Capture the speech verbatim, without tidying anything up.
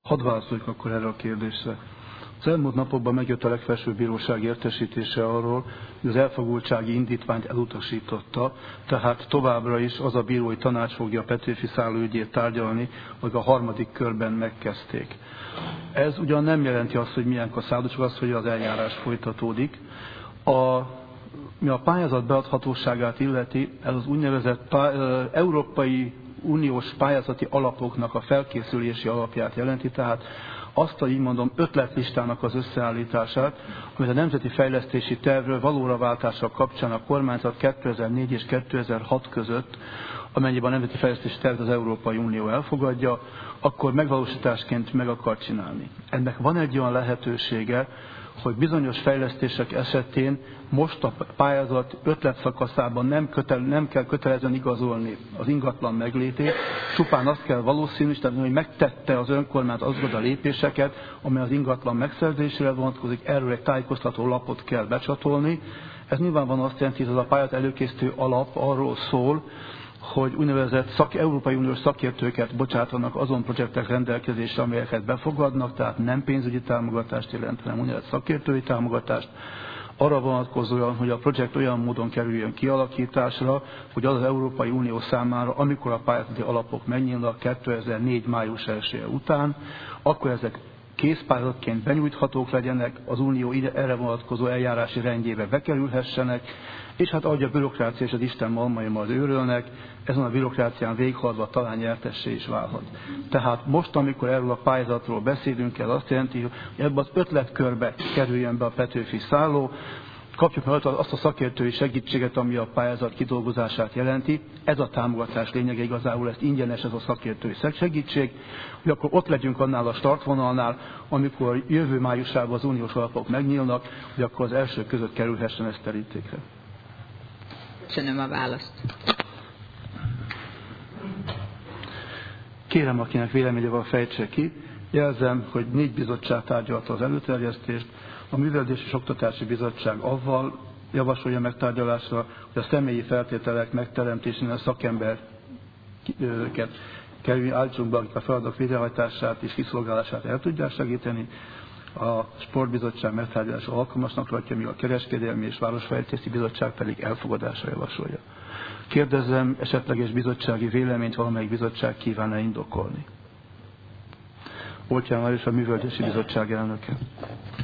Hadd válaszoljak akkor erre a kérdésre. Az elmúlt napokban megjött a legfelsőbb bíróság értesítése arról, hogy az elfogultsági indítványt elutasította, tehát továbbra is az a bírói tanács fogja a Petőfi Szálló ügyét tárgyalni, hogy a harmadik körben megkezdték. Ez ugyan nem jelenti azt, hogy milyen kaszáló, csak azt, hogy az eljárás folytatódik. A, mi a pályázat beadhatóságát illeti, ez az úgynevezett pá, Európai Uniós pályázati alapoknak a felkészülési alapját jelenti, tehát azt a, így mondom, ötletlistának az összeállítását, amit a Nemzeti Fejlesztési Tervről valóra váltása kapcsán a kormányzat kétezer-négy és kétezer-hat között, amennyiben a Nemzeti Fejlesztési Tervet az Európai Unió elfogadja, akkor megvalósításként meg akar csinálni. Ennek van egy olyan lehetősége, hogy bizonyos fejlesztések esetén most a pályázat ötletszakaszában nem, kötel, nem kell kötelezően igazolni az ingatlan meglétét, csupán azt kell valószínűsíteni, hogy megtette az önkormányzat azokat a lépéseket, amely az ingatlan megszerzésére vonatkozik, erről egy tájékoztató lapot kell becsatolni. Ez nyilvánvalóan azt jelenti, hogy ez a pályázat előkészítő alap arról szól, hogy úgynevezett szak, Európai Uniós szakértőket bocsátanak azon projektek rendelkezésre, amelyeket befogadnak, tehát nem pénzügyi támogatást jelent, hanem úgynevezett szakértői támogatást, arra vonatkozóan, hogy a projekt olyan módon kerüljön kialakításra, hogy az az Európai Unió számára, amikor a pályázati alapok megnyílnak kétezer-négy május elsője után, akkor ezek készpályázatként benyújthatók legyenek, az Unió erre vonatkozó eljárási rendjébe bekerülhessenek, és hát ahogy a bürokrácia és az Isten malmai majd őrölnek, ezen a bürokrácián végighaladva talán nyertessé is válhat. Tehát most, amikor erről a pályázatról beszélünk, ez azt jelenti, hogy ebbe az ötletkörbe kerüljön be a Petőfi Szálló, kapjuk meg azt a szakértői segítséget, ami a pályázat kidolgozását jelenti. Ez a támogatás lényege igazából, ezt ingyenes ez a szakértői segítség, hogy akkor ott legyünk annál a startvonalnál, amikor jövő májusában az uniós alapok megnyílnak, hogy akkor az első között kerülhessen ez terítékre. Köszönöm a választ. Kérem, akinek véleménye van, fejtse ki. Jelzem, hogy négy bizottság tárgyalta az előterjesztést. A Művelődési és Oktatási Bizottság avval javasolja megtárgyalásra, hogy a személyi feltételek megteremtésénél a szakembereket kerüljön, állítsunk be, akik a feladatok végrehajtását és kiszolgálását el tudják segíteni. A Sportbizottság megtárgyalása alkalmasnak tartja, míg a Kereskedelmi és Városfejlesztési Bizottság pedig elfogadásra javasolja. Kérdezem, esetleges bizottsági véleményt valamelyik bizottság kíván-e indokolni? Oltján Lajos, a Művelődési Bizottság elnöke.